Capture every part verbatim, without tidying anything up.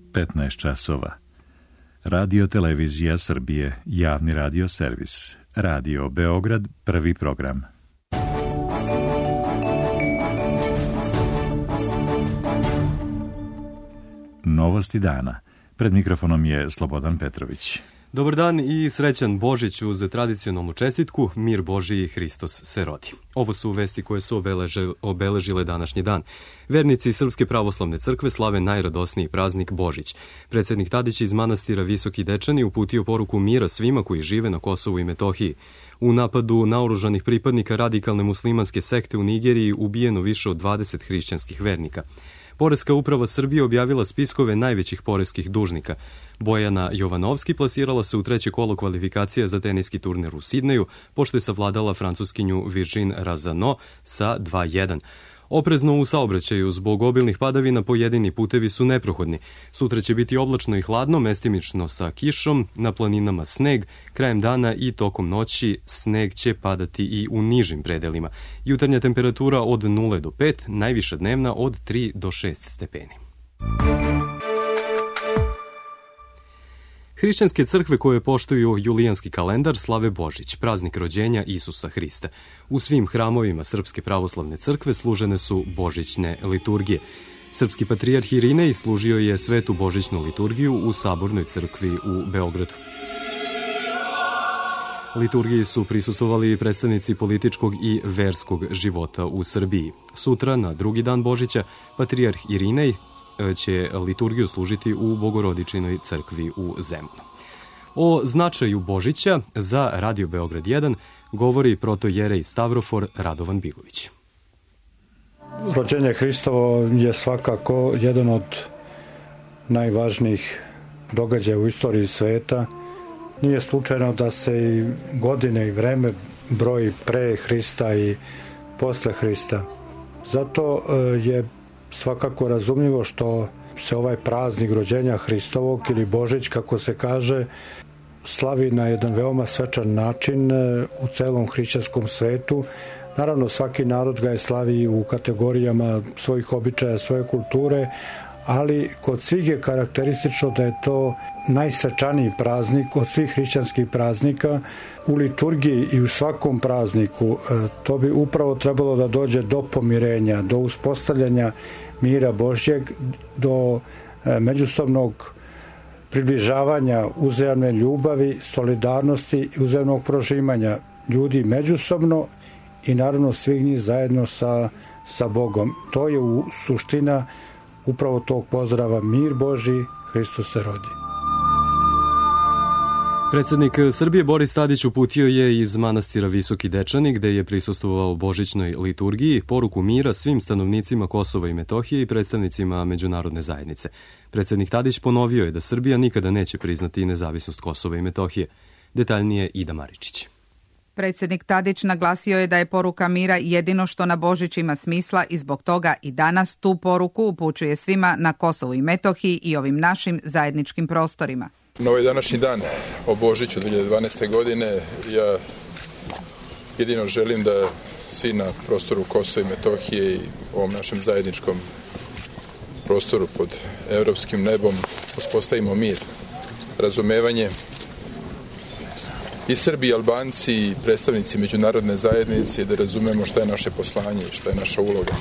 petnaest časova. Radio Televizija Srbije, javni radio servis. Radio Beograd, prvi program. Novosti dana. Pred mikrofonom je Slobodan Petrović. Dobar dan i srećan Božić uz tradicionalnu čestitku, mir Božiji, Hristos se rodi. Ovo su vesti koje su obeležile, obeležile današnji dan. Vernici Srpske pravoslavne crkve slave najradosniji praznik Božić. Predsednik Tadić iz manastira Visoki Dečani uputio poruku mira svima koji žive na Kosovu i Metohiji. U napadu naoružanih pripadnika radikalne muslimanske sekte u Nigeriji ubijeno više od dvadeset hrišćanskih vernika. Poreska uprava Srbije objavila spiskove najvećih poreskih dužnika. Bojana Jovanovski plasirala se u treće kolo kvalifikacija za teniski turnir u Sidneju, pošto je savladala francuskinju Virginie Razano sa dva jedan. Oprezno u saobraćaju, zbog obilnih padavina pojedini putevi su neprohodni. Sutra će biti oblačno i hladno, mestimično sa kišom, na planinama sneg, krajem dana i tokom noći sneg će padati i u nižim predelima. Jutarnja temperatura od nula do pet, najviša dnevna od tri do šest stepeni. Hrišćanske crkve koje poštuju julijanski kalendar slave Božić, praznik rođenja Isusa Hrista. U svim hramovima Srpske pravoslavne crkve služene su božićne liturgije. Srpski patrijarh Irinej služio je svetu božićnu liturgiju u Sabornoj crkvi u Beogradu. Liturgiji su prisustvovali predstavnici političkog i verskog života u Srbiji. Sutra, na drugi dan Božića, patrijarh Irinej će liturgiju služiti u Bogorodičinoj crkvi u Zemunu. O značaju Božića za Radio Beograd jedan govori protojerej Stavrofor Radovan Bigović. Rođenje Hristovo je svakako jedan od najvažnijih događaja u istoriji sveta. Nije slučajno da se i godine i vreme broji pre Hrista i posle Hrista. Zato je svakako razumljivo što se ovaj praznik rođenja Hristovog ili Božić, kako se kaže, slavi na jedan veoma svečan način u celom hrišćanskom svetu. Naravno, svaki narod ga je slavi u kategorijama svojih običaja, svoje kulture, ali kod svih je karakteristično da je to najsvečaniji praznik od svih hrišćanskih praznika. U liturgiji i u svakom prazniku to bi upravo trebalo da dođe do pomirenja, do uspostavljanja mira Božjeg, do međusobnog približavanja, uzajamne ljubavi, solidarnosti i uzajamnog prožimanja ljudi međusobno i naravno svih njih zajedno sa, sa Bogom. To je u suština upravo tog pozdrava mir Božji, Hristos se rodi. Predsednik Srbije Boris Tadić uputio je iz manastira Visoki Dečani, gde je prisustvovao božićnoj liturgiji, poruku mira svim stanovnicima Kosova i Metohije i predstavnicima međunarodne zajednice. Predsednik Tadić ponovio je da Srbija nikada neće priznati nezavisnost Kosova i Metohije. Detaljnije Ida Maričić. Predsednik Tadić naglasio je da je poruka mira jedino što na Božić ima smisla i zbog toga i danas tu poruku upućuje svima na Kosovu i Metohiji i ovim našim zajedničkim prostorima. Na ovaj današnji dan o Božiću dve hiljade dvanaeste. godine ja jedino želim da svi na prostoru Kosova i Metohije i ovom našem zajedničkom prostoru pod evropskim nebom uspostavimo mir, razumevanje. I Srbi, i Albanci, i predstavnici međunarodne zajednice, da razumemo šta je naše poslanje i šta je naša uloga.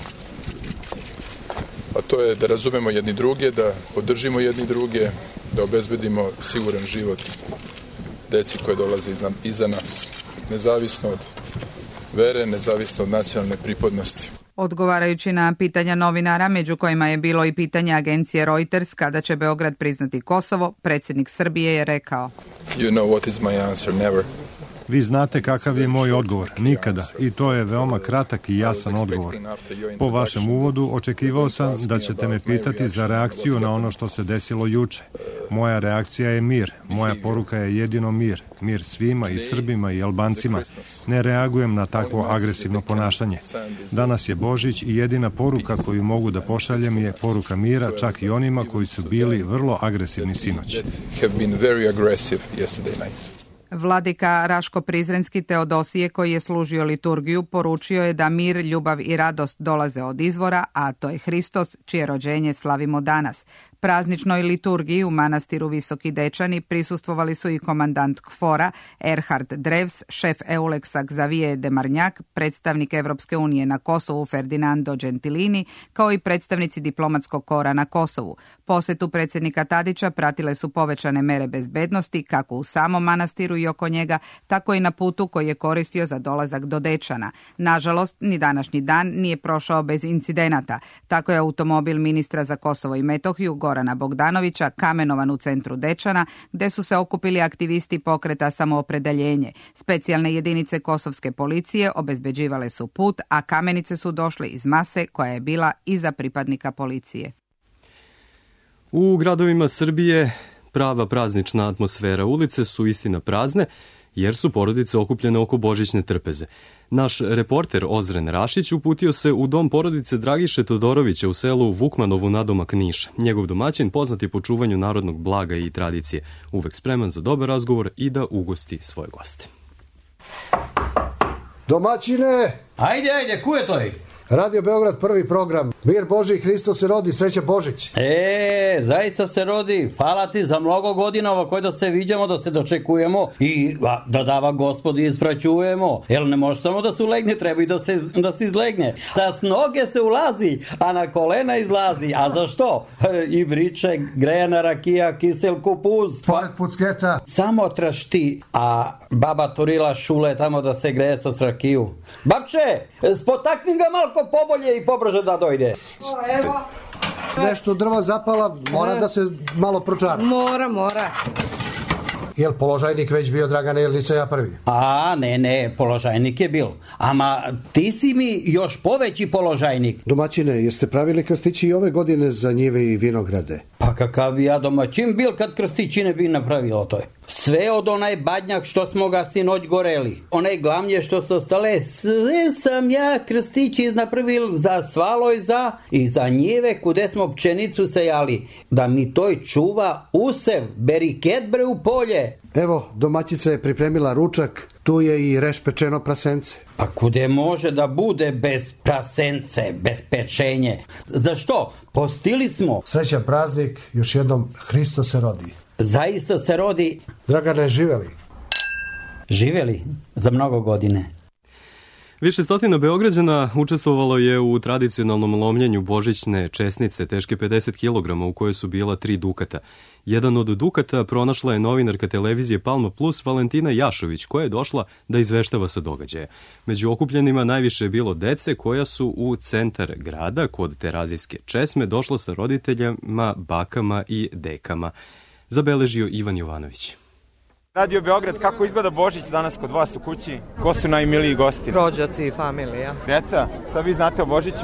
A to je da razumemo jedni druge, da podržimo jedni druge, da obezbedimo siguran život deci koje dolaze iza nas, nezavisno od vere, nezavisno od nacionalne pripadnosti. Odgovarajući na pitanja novinara, među kojima je bilo i pitanje agencije Reuters kada će Beograd priznati Kosovo, predsjednik Srbije je rekao: You know what is my answer, never. Vi znate kakav je moj odgovor, nikada, i to je veoma kratak i jasan odgovor. Po vašem uvodu očekivao sam da ćete me pitati za reakciju na ono što se desilo juče. Moja reakcija je mir, moja poruka je jedino mir, mir svima i Srbima i Albancima. Ne reagujem na takvo agresivno ponašanje. Danas je Božić i jedina poruka koju mogu da pošaljem je poruka mira čak i onima koji su bili vrlo agresivni sinoć. Vladika Raško Prizrenski Teodosije, koji je služio liturgiju, poručio je da mir, ljubav i radost dolaze od izvora, a to je Hristos, čije rođenje slavimo danas. Prazničnoj liturgiji u manastiru Visoki Dečani prisustvovali su i komandant Kfora Erhard Drevs, šef Euleksa Xavier de Marnjak, predstavnik Evropske unije na Kosovu Ferdinando Gentilini, kao i predstavnici diplomatskog kora na Kosovu. Posetu predsjednika Tadića pratile su povećane mere bezbednosti kako u samom manastiru i oko njega, tako i na putu koji je koristio za dolazak do Dečana. Nažalost, ni današnji dan nije prošao bez incidenata. Tako je automobil ministra za Kosovo i Metohiju Gorana Bogdanovića kamenovan u centru Dečana, gde su se okupili aktivisti pokreta Samoopredeljenje. Specijalne jedinice kosovske policije obezbeđivale su put, a kamenice su došle iz mase koja je bila iza pripadnika policije. U gradovima Srbije prava praznična atmosfera. Ulice su istina prazne, jer su porodice okupljene oko božićne trpeze. Naš reporter Ozren Rašić uputio se u dom porodice Dragiše Todorovića u selu Vukmanovu nadomak Niša. Njegov domaćin, poznati po čuvanju narodnog blaga i tradicije, uvek spreman za dobar razgovor i da ugosti svoje goste. Domaćine! Ajde, ajde, ko je to je? Radio Beograd, prvi program. Mir Božji, Hristos se rodi, sreća Božić. E, zaista se rodi. Hvala ti za mnogo godina ovako da se viđamo, da se dočekujemo i a, da dava Gospodi ispraćujemo. Jel ne može samo da se ulegne, treba i da se, da se izlegne. Sa s noge se ulazi, a na kolena izlazi. A za što? I briče, grejana rakija, kisel kupuz. Pored pucketa. Samo trašti, a baba Torila šule tamo da se greje sa rakiju. Babče, spotakni ga malko pobolje i pobrže da dojde. O, evo. Nešto drva zapala, mora da se malo pročara. Mora, mora. Jel položajnik već bio, Dragane, ili nisam ja prvi? A, ne, ne, položajnik je bil. Ama ti si mi još poveći položajnik. Domaćine, jeste pravili krstići i ove godine za njive i vinograde? Pa kakav bi ja domaćin bil kad krstići ne bi napravilo to je. Sve od onaj badnjak što smo ga sinoć goreli. Onaj glavnje što su ostale, sve sam ja krstići napravil za svaloj za i za njive kude smo pčenicu sejali. Da mi toj čuva usev, beriket bre u polje. Evo, domaćica je pripremila ručak, tu je i reš pečeno prasence. Pa kude može da bude bez prasence, bez pečenje? Zašto? Postili smo. Srećan praznik, još jednom Hristos se rodi. Zaista se rodi. Dragane, živeli? Živeli za mnogo godine. Više stotina Beograđana učestvovalo je u tradicionalnom lomljenju božićne česnice teške pedeset kilograma u kojoj su bila tri dukata. Jedan od dukata pronašla je novinarka televizije Palma Plus Valentina Jašović, koja je došla da izveštava sa događaja. Među okupljenima najviše je bilo dece koja su u centar grada kod Terazijske česme došla sa roditeljima, bakama i dekama. Zabeležio Ivan Jovanović. Radio Beograd, kako izgleda Božić danas kod vas u kući? Ko su najmiliji gosti? Rođaci i familija. Djeca, šta vi znate o Božiću?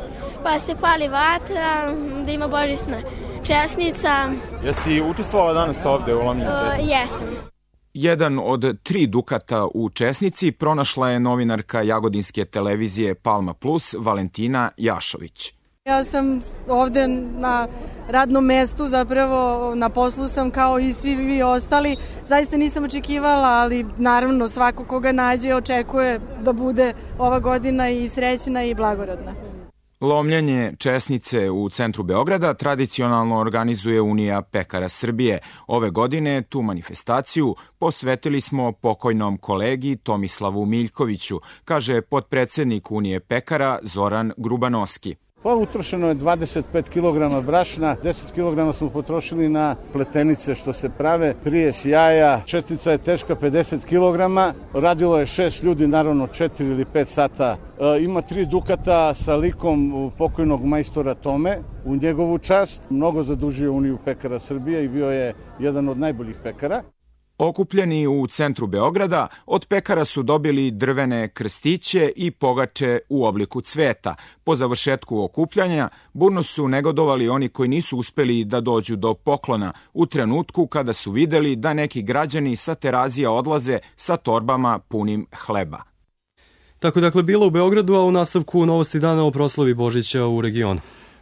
Pa se pali vatra, da ima božićna česnica. Jesi učestvovala danas ovde u lomljenju česnice? Uh, jesam. Jedan od tri dukata u česnici pronašla je novinarka jagodinske televizije Palma Plus Valentina Jašović. Ja sam ovde na radnom mestu, zapravo na poslu sam kao i svi vi ostali. Zaista nisam očekivala, ali naravno svako koga nađe očekuje da bude ova godina i srećna i blagorodna. Lomljenje česnice u centru Beograda tradicionalno organizuje Unija pekara Srbije. Ove godine tu manifestaciju posvetili smo pokojnom kolegi Tomislavu Miljkoviću, kaže potpredsednik Unije pekara Zoran Grubanoski. Pa utrošeno je dvadeset pet kilograma brašna, deset kilograma smo potrošili na pletenice što se prave, trijest jaja, čestica je teška pedeset kilograma, radilo je šest ljudi, naravno četiri ili pet sata. E, ima tri dukata sa likom pokojnog majstora Tome, u njegovu čast, mnogo zadužio Uniju pekara Srbije i bio je jedan od najboljih pekara. Okupljeni u centru Beograda, od pekara su dobili drvene krstiće i pogače u obliku cveta. Po završetku okupljanja, burno su negodovali oni koji nisu uspeli da dođu do poklona u trenutku kada su videli da neki građani sa Terazija odlaze sa torbama punim hleba. Tako dakle bilo u Beogradu, a u nastavku novosti dana o proslavi Božića u regionu.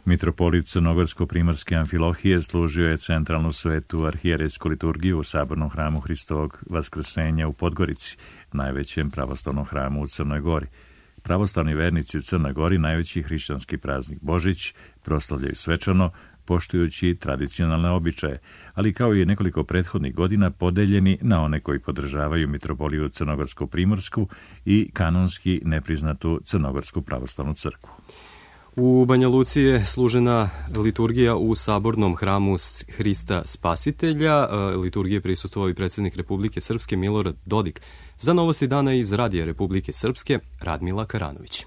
Mitropolit crnogorsko-primorske Amfilohije služio je centralnu svetu arhijerejsku liturgiju u sabornom hramu Hristovog Vaskrsenja u Podgorici, najvećem pravoslavnom hramu u Crnoj Gori. Pravoslavni vernici u Crnoj Gori najveći hrišćanski praznik Božić proslavljaju svečano, poštujući tradicionalne običaje, ali kao i nekoliko prethodnih godina podeljeni na one koji podržavaju mitropoliju crnogorsko-primorsku i kanonski nepriznatu crnogorsku pravoslavnu crkvu. U Banja Luci je služena liturgija u sabornom hramu Hrista Spasitelja. Liturgije prisustvovao i predsjednik Republike Srpske Milorad Dodik. Za novosti dana iz Radija Republike Srpske, Radmila Karanović.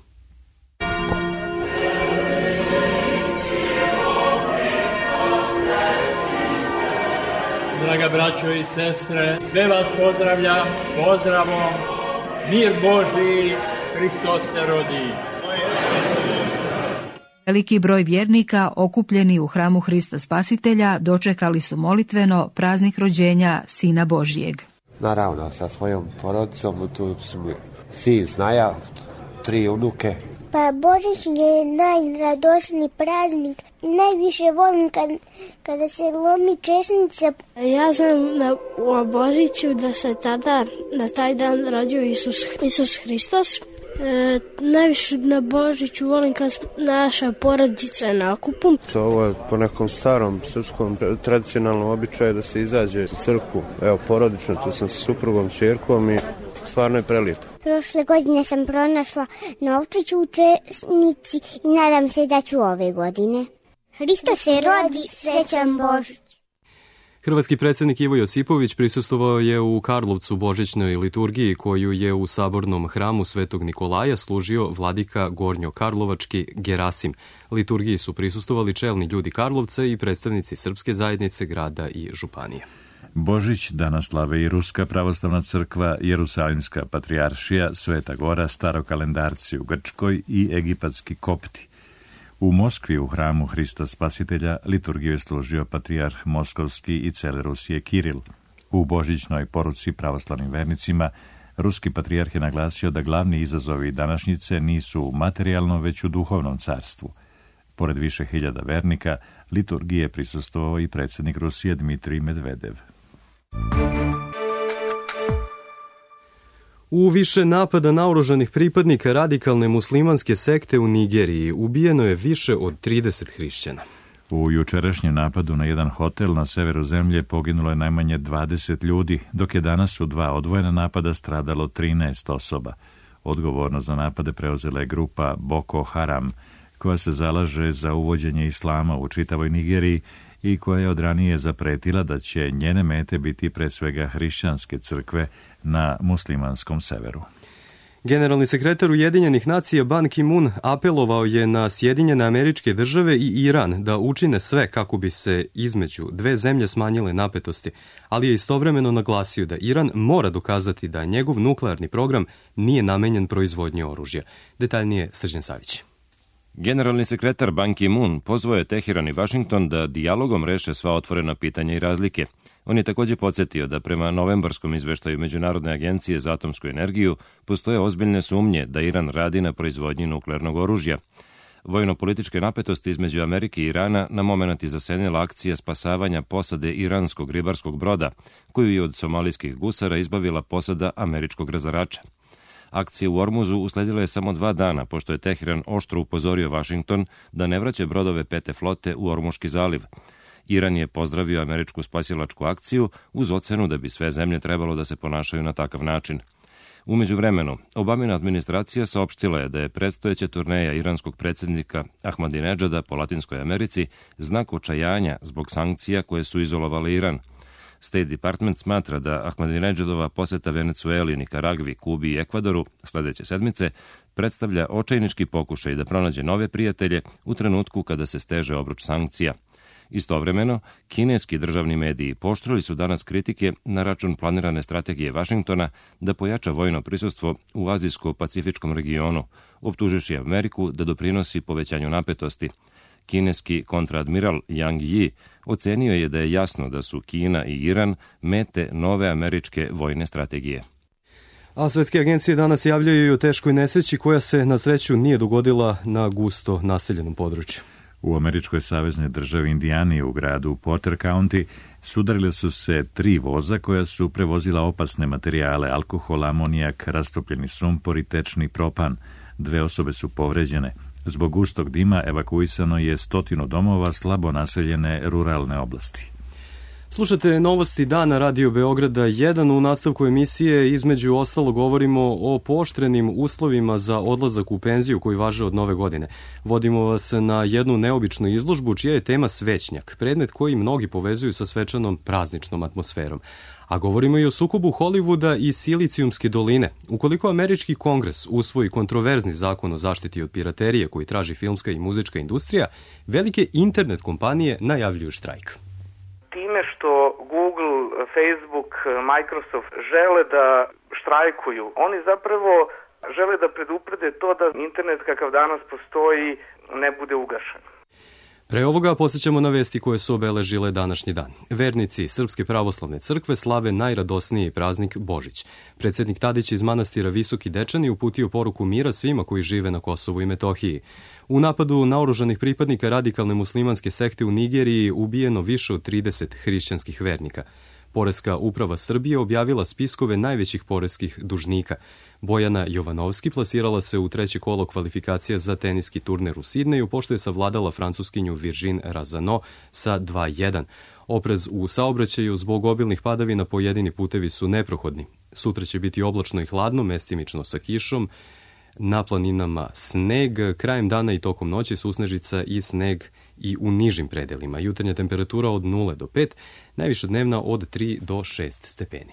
Draga braćo i sestre, sve vas pozdravljam, pozdravom, mir Božji, Hristos se rodi. Veliki broj vjernika okupljeni u hramu Hrista Spasitelja dočekali su molitveno praznik rođenja Sina Božijeg. Naravno, sa svojom porodicom, tu su mi sin Snaja, tri unuke. Pa Božić je najradošniji praznik. Najviše volim kad, kada se lomi česnica. Ja znam na, u Božiću da se tada na taj dan rodio Isus, Isus Hristos. E, najviše na Božiću volim kad naša porodica na okupu. To ovo je po nekom starom srpskom tradicionalnom običaju da se izađe u crkvu. Evo, porodično, tu sam sa suprugom, ćerkom i stvarno je prelijepo. Prošle godine sam pronašla novčić u česnici i nadam se da ću ove godine. Hristos se rodi, srećan Božić. Hrvatski predsjednik Ivo Josipović prisustvovao je u Karlovcu božićnoj liturgiji koju je u sabornom hramu Svetog Nikolaja služio vladika Gornjo-Karlovački Gerasim. Liturgiji su prisustvovali čelni ljudi Karlovca i predstavnici srpske zajednice, grada i županije. Božić danas slave i Ruska pravoslavna crkva, Jerusalimska patrijaršija, Sveta Gora, starokalendarci u Grčkoj i egipatski kopti. U Moskvi u hramu Hrista Spasitelja liturgiju je služio patrijarh Moskovski i cele Rusije Kiril. U božićnoj poruci pravoslavnim vernicima ruski patrijarh je naglasio da glavni izazovi današnjice nisu u materijalnom, već u duhovnom carstvu. Pored više hiljada vernika, liturgije je prisustvovao i predsjednik Rusije Dmitrij Medvedev. U više napada naoružanih pripadnika radikalne muslimanske sekte u Nigeriji ubijeno je više od trideset hrišćana. U jučerašnjem napadu na jedan hotel na severu zemlje poginulo je najmanje dvadeset ljudi, dok je danas u dva odvojena napada stradalo trinaest osoba. Odgovornost za napade preuzela je grupa Boko Haram, koja se zalaže za uvođenje islama u čitavoj Nigeriji i koja je od ranije zapretila da će njene mete biti pre svega hrišćanske crkve na muslimanskom severu. Generalni sekretar Ujedinjenih nacija Ban Ki-moon apelovao je na Sjedinjene Američke Države i Iran da učine sve kako bi se između dve zemlje smanjile napetosti, ali je istovremeno naglasio da Iran mora dokazati da njegov nuklearni program nije namenjen proizvodnji oružja. Detaljnije Srđan Savić. Generalni sekretar Ban Ki-moon pozvao je Teheran i Vašington da dijalogom reše sva otvorena pitanja i razlike. On je također podsjetio da prema novembarskom izveštaju Međunarodne agencije za atomsku energiju postoje ozbiljne sumnje da Iran radi na proizvodnji nuklearnog oružja. Vojno-političke napetosti između Amerike i Irana na moment je zasenila akcija spasavanja posade iranskog ribarskog broda, koju je od somalijskih gusara izbavila posada američkog razarača. Akcija u Ormuzu usledila je samo dva dana, pošto je Teheran oštro upozorio Vašington da ne vraća brodove pete flote u Ormuški zaliv. Iran je pozdravio američku spasilačku akciju uz ocenu da bi sve zemlje trebalo da se ponašaju na takav način. U međuvremenu, Obamina administracija saopštila je da je predstojeća turneja iranskog predsjednika Ahmadinedžada po Latinskoj Americi znak očajanja zbog sankcija koje su izolovale Iran. State Department smatra da Ahmadinedžadova poseta Venecueli, Nikaragvi, Kubi i Ekvadoru sledeće sedmice predstavlja očajnički pokušaj da pronađe nove prijatelje u trenutku kada se steže obruč sankcija. Istovremeno, kineski državni mediji pooštrili su danas kritike na račun planirane strategije Vašingtona da pojača vojno prisustvo u azijsko-pacifičkom regionu, optuživši Ameriku da doprinosi povećanju napetosti. Kineski kontraadmiral Yang Yi ocenio je da je jasno da su Kina i Iran mete nove američke vojne strategije. A svetske agencije danas javljaju i o teškoj nesreći koja se na sreću nije dogodila na gusto naseljenom području. U američkoj saveznoj državi Indijani u gradu Porter County sudarile su se tri voza koja su prevozila opasne materijale, alkohol, amonijak, rastopljeni sumpor i tečni propan. Dve osobe su povređene. Zbog gustog dima evakuisano je stotinu domova slabo naseljene ruralne oblasti. Slušate novosti dana Radio Beograda jedan. U nastavku emisije između ostalo govorimo o pooštrenim uslovima za odlazak u penziju koji važe od nove godine. Vodimo vas na jednu neobičnu izložbu čija je tema svećnjak, predmet koji mnogi povezuju sa svečanom prazničnom atmosferom. A govorimo i o sukobu Hollywooda i Silicijumske doline. Ukoliko američki kongres usvoji kontroverzni zakon o zaštiti od piraterije koji traži filmska i muzička industrija, velike internet kompanije najavljuju štrajk. Time što Google, Facebook, Microsoft žele da štrajkuju, oni zapravo žele da preduprede to da internet kakav danas postoji ne bude ugašen. Pre ovoga posjećamo na vesti koje su obeležile današnji dan. Vernici Srpske pravoslavne crkve slave najradosniji praznik Božić. Predsjednik Tadić iz manastira Visoki Dečani uputio poruku mira svima koji žive na Kosovu i Metohiji. U napadu naoružanih pripadnika radikalne muslimanske sekte u Nigeriji ubijeno više od trideset hrišćanskih vernika. Poreska uprava Srbije objavila spiskove najvećih poreskih dužnika. Bojana Jovanovski plasirala se u treće kolo kvalifikacija za teniski turnir u Sidneju, pošto je savladala francuskinju Virgin Razano sa dva jedan. Oprez u saobraćaju zbog obilnih padavina pojedini putevi su neprohodni. Sutra će biti oblačno i hladno, mestimično sa kišom, na planinama sneg, krajem dana i tokom noći susnežica i sneg i u nižim predelima. Jutarnja temperatura od nula do pet, najviša dnevna od tri do šest stepeni.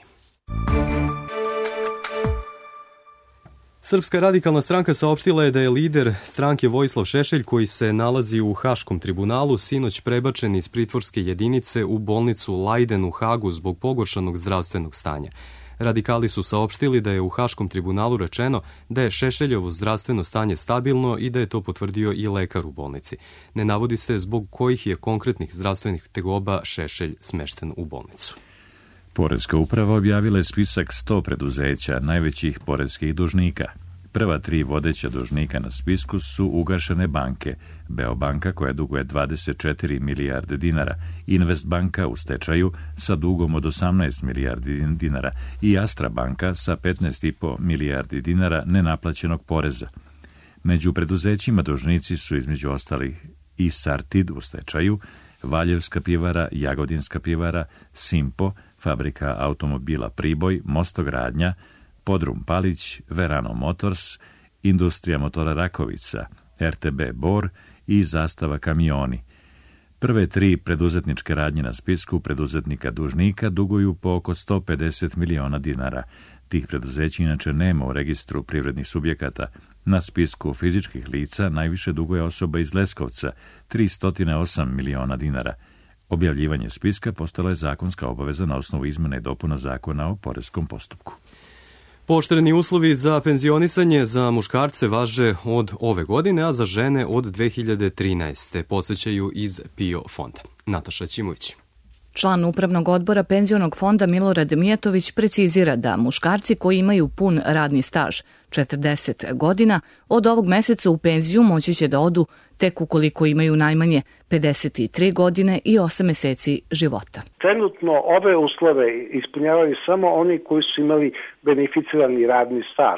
Srpska radikalna stranka saopštila je da je lider stranke Vojislav Šešelj, koji se nalazi u Haškom tribunalu, sinoć prebačen iz pritvorske jedinice u bolnicu Lajden u Hagu zbog pogoršanog zdravstvenog stanja. Radikali su saopštili da je u Haškom tribunalu rečeno da je Šešeljovo zdravstveno stanje stabilno i da je to potvrdio i lekar u bolnici. Ne navodi se zbog kojih je konkretnih zdravstvenih tegoba Šešelj smešten u bolnicu. Poreska uprava objavila je spisak sto preduzeća najvećih poreskih dužnika. Prva tri vodeća dužnika na spisku su ugašene banke, Beobanka koja duguje dvadeset četiri milijarde dinara, Investbanka u stečaju sa dugom od osamnaest milijardi dinara i Astra banka sa petnaest zarez pet milijardi dinara nenaplaćenog poreza. Među preduzećima dužnici su između ostalih i Sartid u stečaju, Valjevska pivara, Jagodinska pivara, Simpo, Fabrika automobila Priboj, Mostogradnja, Podrum Palić, Verano Motors, Industrija motora Rakovica, R T B Bor i Zastava kamioni. Prve tri preduzetničke radnje na spisku preduzetnika dužnika duguju po oko sto pedeset miliona dinara. Tih preduzeća inače nema u registru privrednih subjekata. Na spisku fizičkih lica najviše duguje osoba iz Leskovca, tristo osam miliona dinara. Objavljivanje spiska postala je zakonska obaveza na osnovu izmena i dopuna zakona o poreskom postupku. Pooštreni uslovi za penzionisanje za muškarce važe od ove godine, a za žene od dve hiljade trinaeste. Podsećaju iz PIO fonda. Nataša Ćimović. Član upravnog odbora penzionog fonda Milorad Mijatović precizira da muškarci koji imaju pun radni staž, četrdeset godina, od ovog meseca u penziju moći će da odu tek ukoliko imaju najmanje pedeset tri godine i osam meseci života. Trenutno ove uslove ispunjavaju samo oni koji su imali beneficirani radni staž.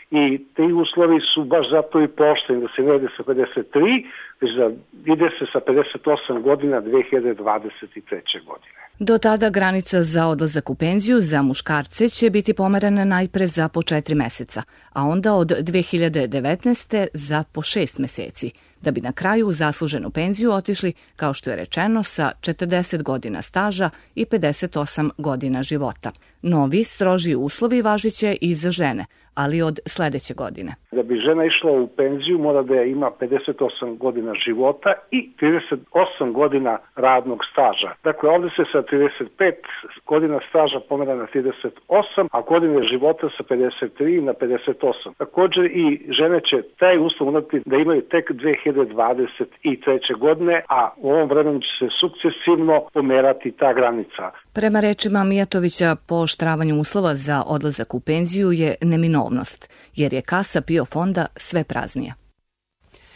I ti uslovi su baš zato i pooštreni da se ne ide sa pedeset tri, već da ide se sa pedeset osam godina dve hiljade dvadeset treće. godine. Do tada granica za odlazak u penziju za muškarce će biti pomerana najpre za po četiri meseca, a onda od dve hiljade devetnaeste. za po šest meseci, da bi na kraju u zasluženu penziju otišli, kao što je rečeno, sa četrdeset godina staža i pedeset osam godina života. Novi, stroži uslovi važiće i za žene, ali od sledeće godine. Da bi žena išla u penziju mora da ima pedeset osam godina života i trideset osam godina radnog staža. Dakle, ovde se sa trideset pet godina staža pomera na trideset osam, a godine života sa pedeset tri na pedeset osam. Također i žene će taj uslov morati da imaju tek dve hiljade dvadeset treće. godine, a u ovom vremenu će se sukcesivno pomerati ta granica. Prema rečima Mijatovića, pooštravanje uslova za odlazak u penziju je neminovnost, jer je kasa PIO fonda sve praznija.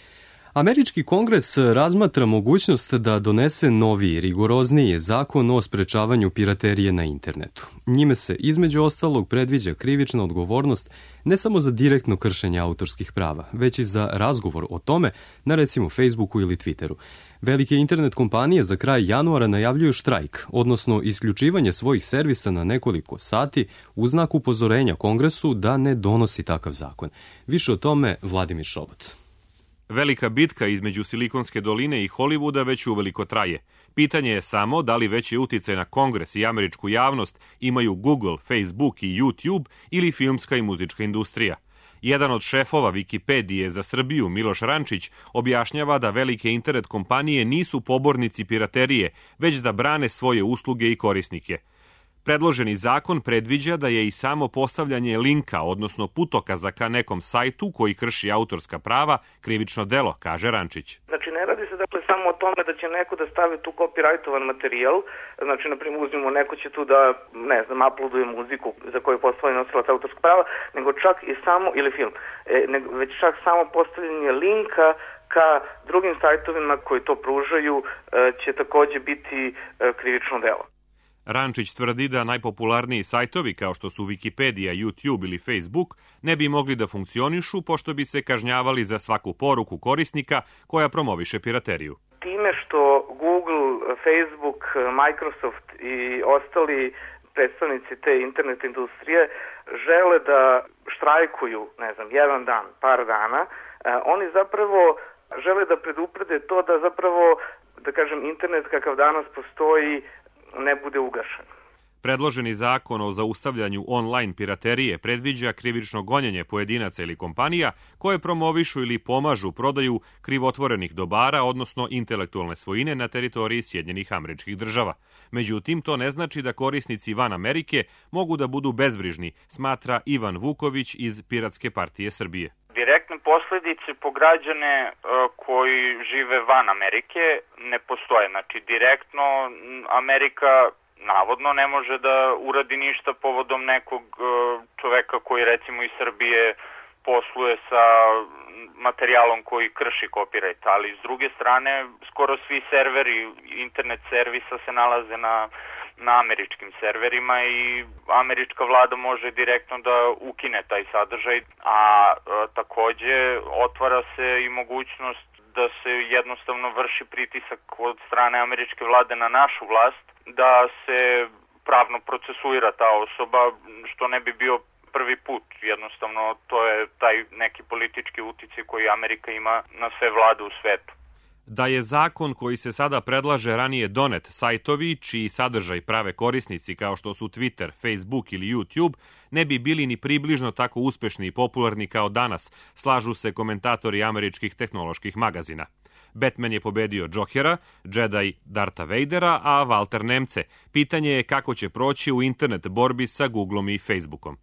Američki kongres razmatra mogućnost da donese novi, rigorozniji zakon o sprečavanju piraterije na internetu. Njime se, između ostalog, predviđa krivična odgovornost ne samo za direktno kršenje autorskih prava, već i za razgovor o tome na recimo Facebooku ili Twitteru. Velike internet kompanije za kraj januara najavljuju štrajk, odnosno isključivanje svojih servisa na nekoliko sati u znak upozorenja Kongresu da ne donosi takav zakon. Više o tome Vladimir Šobot. Velika bitka između Silikonske doline i Hollywooda već uveliko traje. Pitanje je samo da li veći uticaj na Kongres i američku javnost imaju Google, Facebook i YouTube ili filmska i muzička industrija. Jedan od šefova Wikipedije za Srbiju, Miloš Rančić, objašnjava da velike internet kompanije nisu pobornici piraterije, već da brane svoje usluge i korisnike. Predloženi zakon predviđa da je i samo postavljanje linka, odnosno putokaza ka nekom sajtu koji krši autorska prava, krivično delo, kaže Rančić. Znači, ne radi se dakle samo o tome da će neko da stavi tu copyrightovan materijal, znači, na primjer, uzmimo, neko će tu da, ne znam, uploaduje muziku za koju je postavljen nosilac autorskog prava, nego čak i samo, ili film, e, nego, već čak samo postavljanje linka ka drugim sajtovima koji to pružaju e, će takođe biti e, krivično delo. Rančić tvrdi da najpopularniji sajtovi kao što su Wikipedija, YouTube ili Facebook ne bi mogli da funkcionišu pošto bi se kažnjavali za svaku poruku korisnika koja promoviše pirateriju. Time što Google, Facebook, Microsoft i ostali predstavnici te internet industrije žele da štrajkuju, ne znam, jedan dan, par dana, oni zapravo žele da preduprede to da zapravo, da kažem, internet kakav danas postoji ne bude ugašen. Predloženi zakon o zaustavljanju online piraterije predviđa krivično gonjenje pojedinaca ili kompanija koje promovišu ili pomažu prodaju krivotvorenih dobara, odnosno intelektualne svojine na teritoriji Sjedinjenih Američkih Država. Međutim, to ne znači da korisnici van Amerike mogu da budu bezbrižni, smatra Ivan Vuković iz Piratske partije Srbije. Direktne posledice po građane koji žive van Amerike ne postoje. Znači, direktno Amerika navodno ne može da uradi ništa povodom nekog čoveka koji recimo iz Srbije posluje sa materijalom koji krši copyright, ali s druge strane skoro svi serveri internet servisa se nalaze na na američkim serverima i američka vlada može direktno da ukine taj sadržaj, a, a takođe otvara se i mogućnost da se jednostavno vrši pritisak od strane američke vlade na našu vlast, da se pravno procesuira ta osoba, što ne bi bio prvi put. Jednostavno, to je taj neki politički uticaj koji Amerika ima na sve vlade u svetu. Da je zakon koji se sada predlaže ranije donet, sajtovi čiji sadržaj prave korisnici kao što su Twitter, Facebook ili YouTube ne bi bili ni približno tako uspešni i popularni kao danas, slažu se komentatori američkih tehnoloških magazina. Batman je pobedio Jokera, Jedi Dartha Vadera, a Walter Nemce. Pitanje je kako će proći u internet borbi sa Googlom i Facebookom.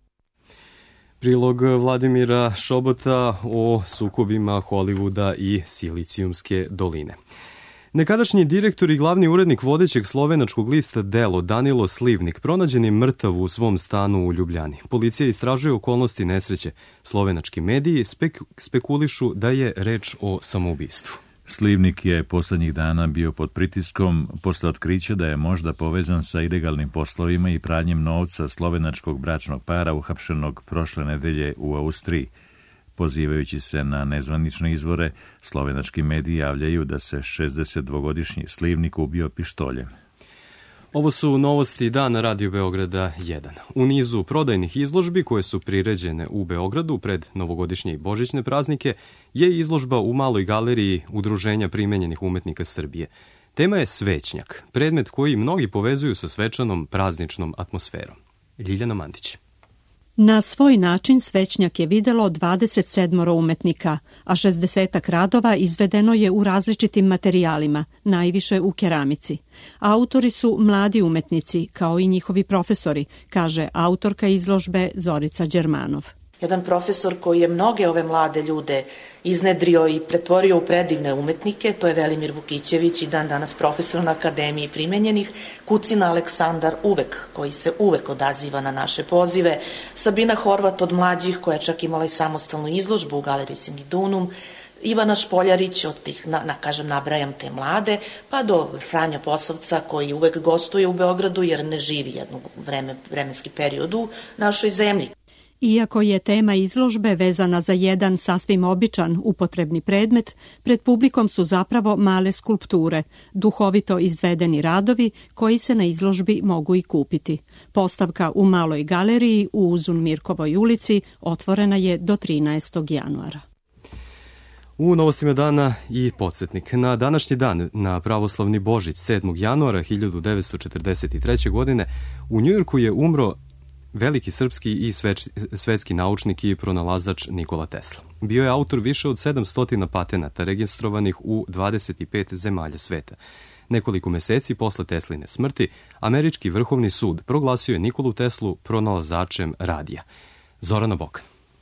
Prilog Vladimira Šobota o sukobima Hollywooda i Silicijumske doline. Nekadašnji direktor i glavni urednik vodećeg slovenačkog lista Delo, Danilo Slivnik, pronađen je mrtav u svom stanu u Ljubljani. Policija istražuje okolnosti nesreće. Slovenački mediji spek spekulišu da je reč o samoubistvu. Slivnik je poslednjih dana bio pod pritiskom posle otkrića da je možda povezan sa ilegalnim poslovima i pranjem novca slovenačkog bračnog para uhapšenog prošle nedelje u Austriji. Pozivajući se na nezvanične izvore, slovenački mediji javljaju da se šezdesetdvogodišnji Slivnik ubio pištoljem. Ovo su novosti dana Radio Beograda jedan. U nizu prodajnih izložbi koje su priređene u Beogradu pred novogodišnje i božićne praznike je izložba u maloj galeriji Udruženja primenjenih umetnika Srbije. Tema je svećnjak, predmet koji mnogi povezuju sa svečanom prazničnom atmosferom. Ljiljana Mandić. Na svoj način svećnjak je videlo dvadeset sedam umetnika, a šezdeset radova izvedeno je u različitim materijalima, najviše u keramici. Autori su mladi umetnici, kao i njihovi profesori, kaže autorka izložbe Zorica Đermanov. Jedan profesor koji je mnoge ove mlade ljude iznedrio i pretvorio u predivne umetnike, to je Velimir Vukićević i dan danas profesor na Akademiji primenjenih, Kucina Aleksandar uvek, koji se uvek odaziva na naše pozive, Sabina Horvat od mlađih, koja je čak imala i samostalnu izložbu u galeriji Singidunum, Ivana Špoljarić, od tih, na, na, kažem, nabrajam te mlade, pa do Franja Posavca koji uvek gostuje u Beogradu jer ne živi jednu vreme, vremenski period u našoj zemlji. Iako je tema izložbe vezana za jedan sasvim običan upotrebni predmet, pred publikom su zapravo male skulpture, duhovito izvedeni radovi koji se na izložbi mogu i kupiti. Postavka u maloj galeriji u Uzun Mirkovoj ulici otvorena je do trinaestog januara. U novostima dana i podsjetnik. Na današnji dan, na pravoslavni Božić, sedmog januara hiljadu devetsto četrdeset treće. godine, u Njujorku je umro veliki srpski i sveč, svetski naučnik i pronalazač Nikola Tesla. Bio je autor više od sedamsto patenata registrovanih u dvadeset pet zemalja sveta. Nekoliko meseci posle Tesline smrti, Američki vrhovni sud proglasio je Nikolu Teslu pronalazačem radija. Zorana Bokan.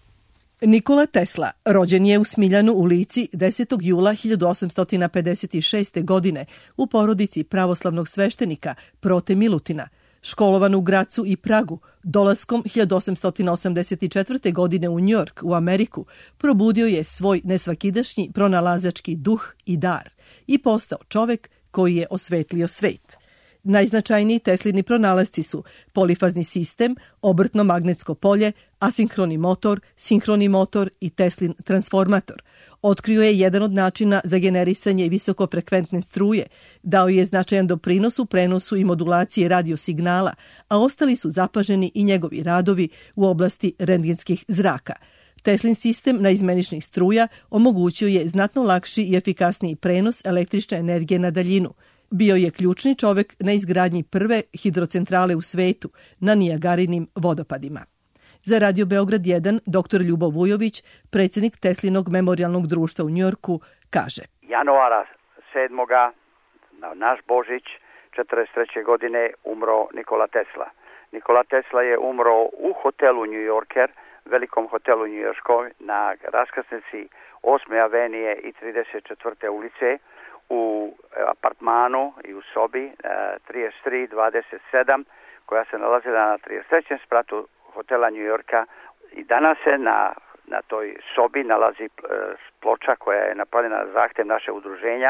Nikola Tesla rođen je u Smiljanu u Lici desetog jula hiljadu osamsto pedeset šeste. godine u porodici pravoslavnog sveštenika Prote Milutina. Školovan u Gracu i Pragu, dolaskom hiljadu osamsto osamdeset četvrte. godine u Njujork, u Ameriku, probudio je svoj nesvakidašnji pronalazački duh i dar i postao čovek koji je osvetlio svet. Najznačajniji Teslini pronalasci su polifazni sistem, obrtno magnetsko polje, asinhroni motor, sinhroni motor i Teslin transformator. Otkrio je jedan od načina za generisanje visokofrekventne struje, dao je značajan doprinos u prenosu i modulaciji radiosignala, a ostali su zapaženi i njegovi radovi u oblasti rentgenskih zraka. Teslin sistem naizmeničnih struja omogućio je znatno lakši i efikasniji prenos električne energije na daljinu. Bio je ključni čovek na izgradnji prve hidrocentrale u svetu na Nijagarinim vodopadima. Za Radio Beograd jedan, doktor Ljubo Vujović, predsjednik Teslinog memorialnog društva u Njujorku, kaže: Januara sedmoga na naš Božić četrdeset treće. godine umro Nikola Tesla. Nikola Tesla je umro u hotelu New Yorker, velikom hotelu njujorškom, na raskrsnici osme avenije i trideset četvrte ulice, u apartmanu i u sobi trideset tri dvadeset sedam, koja se nalazila na trideset trećem spratu hotela New Yorka, i danas se na, na toj sobi nalazi ploča koja je napravljena na zahtev naše udruženja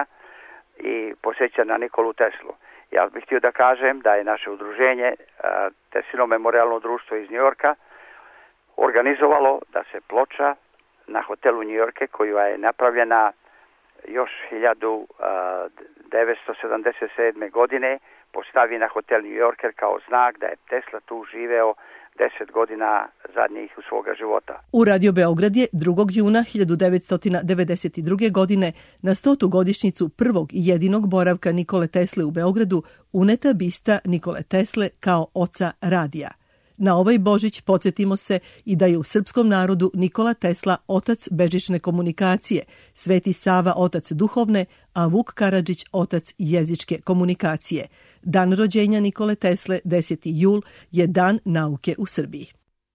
i posjeća na Nikolu Teslu. Ja bih htio da kažem da je naše udruženje Teslino memorialno društvo iz New Yorka organizovalo da se ploča na hotelu New Yorke, koja je napravljena još hiljadu devetsto sedamdeset sedme. godine, postavi na hotel New Yorker kao znak da je Tesla tu živeo deset godina zadnjih u svoga života. U Radio Beograd je drugog juna hiljadu devetsto devedeset druge. godine na stotu godišnjicu prvog i jedinog boravka Nikole Tesle u Beogradu uneta bista Nikole Tesle kao oca radija. Na ovaj Božić podsjetimo se i da je u srpskom narodu Nikola Tesla otac bežične komunikacije, Sveti Sava otac duhovne, a Vuk Karadžić otac jezičke komunikacije. Dan rođenja Nikole Tesle, deseti jul, je dan nauke u Srbiji.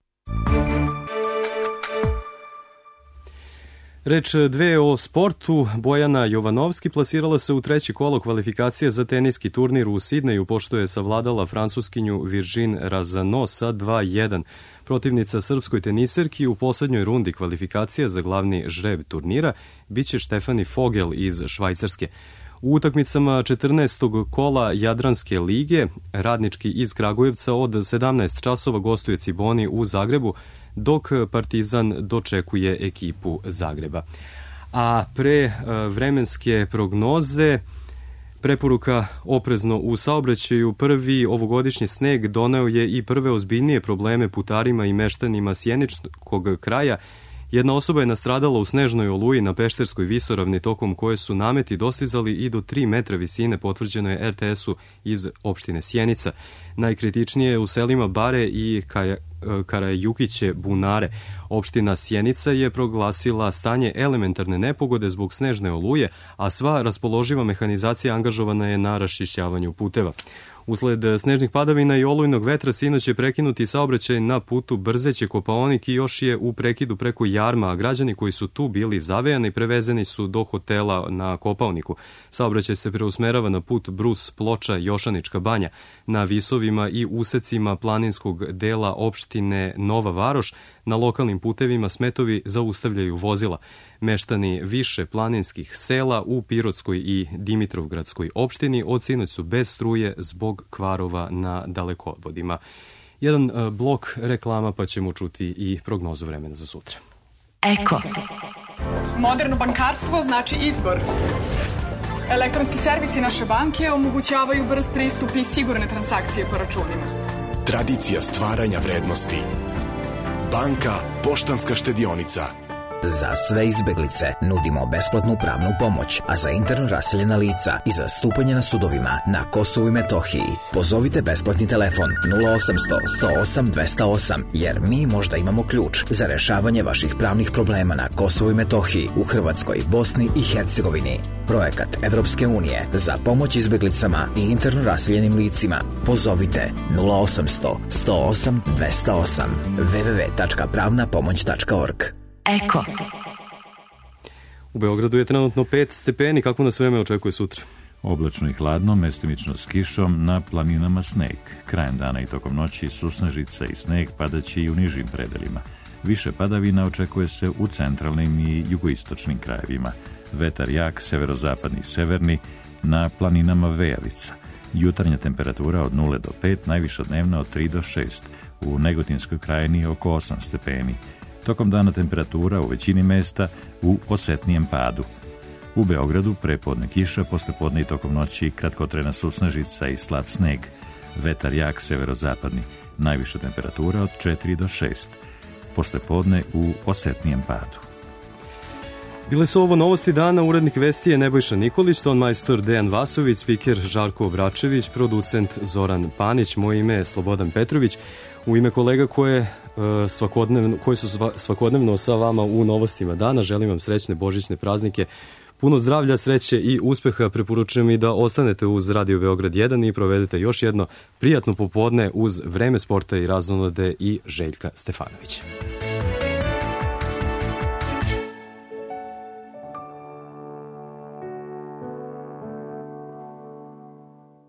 Reč dve o sportu. Bojana Jovanovski plasirala se u treći kolo kvalifikacije za teniski turnir u Sidneju, pošto je savladala francuskinju Virgin Razano sa dva jedan. Protivnica srpskoj teniserki u poslednjoj rundi kvalifikacija za glavni žreb turnira biće Štefani Fogel iz Švajcarske. U utakmicama četrnaestog kola Jadranske lige Radnički iz Kragujevca od sedamnaest časova gostuje Ciboni u Zagrebu, dok Partizan dočekuje ekipu Zagreba. A pre vremenske prognoze, preporuka oprezno u saobraćaju. Prvi ovogodišnji sneg doneo je i prve ozbiljnije probleme putarima i meštanima sjeničkog kraja. Jedna osoba je nastradala u snežnoj oluji na Pešterskoj visoravni, tokom koje su nameti dostizali i do tri metra visine, potvrđeno je er te esu iz opštine Sjenica. Najkritičnije je u selima Bare i Kaja, Karajukiće Bunare. Opština Sjenica je proglasila stanje elementarne nepogode zbog snežne oluje, a sva raspoloživa mehanizacija angažovana je na raščišćavanju puteva. Usled snežnih padavina i olujnog vetra sinoć je prekinuti saobraćaj na putu Brzeće-Kopaonik i još je u prekidu preko Jarma, a građani koji su tu bili zavejani prevezeni su do hotela na Kopaoniku. Saobraćaj se preusmerava na put Brus, Ploča, Jošanička banja. Na visovima i usecima planinskog dela opštine opštine Nova Varoš na lokalnim putevima smetovi zaustavljaju vozila. Meštani više planinskih sela u Pirotskoj i Dimitrovgradskoj opštini od sinoć su bez struje zbog kvarova na dalekovodima. Jedan blok reklama pa ćemo čuti i prognozu vremena za sutra. Eko. Moderno bankarstvo znači izbor. Elektronski servisi naše banke omogućavaju brz pristup i sigurne transakcije po računima. Tradicija stvaranja vrednosti. Banka Poštanska štedionica. Za sve izbeglice nudimo besplatnu pravnu pomoć, a za interno raseljena lica i za stupanje na sudovima na Kosovu i Metohiji pozovite besplatni telefon nula osamsto sto osam dvesta osam, jer mi možda imamo ključ za rešavanje vaših pravnih problema na Kosovu i Metohiji, u Hrvatskoj, Bosni i Hercegovini. Projekat Evropske unije za pomoć izbeglicama i interno raseljenim licima. Pozovite nula osamsto sto osam dvesta osam w w w tačka pravna pomoć tačka org. Eko. U Beogradu je trenutno pet stepeni. Kako nas vreme očekuje sutra? Oblačno i hladno, mestimično s kišom, na planinama sneg. Krajem dana i tokom noći susnežica i sneg padaće i u nižim predelima. Više padavina očekuje se u centralnim i jugoistočnim krajevima. Vetar jak, severozapadni i severni, na planinama vejavica. Jutarnja temperatura od nula do pet, najviša dnevna od tri do šest. U Negotinskoj krajini oko osam stepeni. Tokom dana temperatura u većini mesta u osetnijem padu. U Beogradu prepodne kiša, poslepodne i tokom noći kratkotrajna susnežica i slab sneg. Vetar jak severozapadni, najviša temperatura od četiri do šest. Poslepodne u osetnijem padu. Bile su ovo novosti dana, urednik vesti je Nebojša Nikolić, ton majstor Dejan Vasović, spiker Žarko Obračević, producent Zoran Panić, moje ime je Slobodan Petrović. U ime kolega koje, svakodnevno, koji su svakodnevno sa vama u novostima dana, želim vam srećne božićne praznike, puno zdravlja, sreće i uspeha. Preporučujem i da ostanete uz Radio Beograd jedan i provedete još jedno prijatno popodne uz Vreme sporta i razonode i Željka Stefanovića.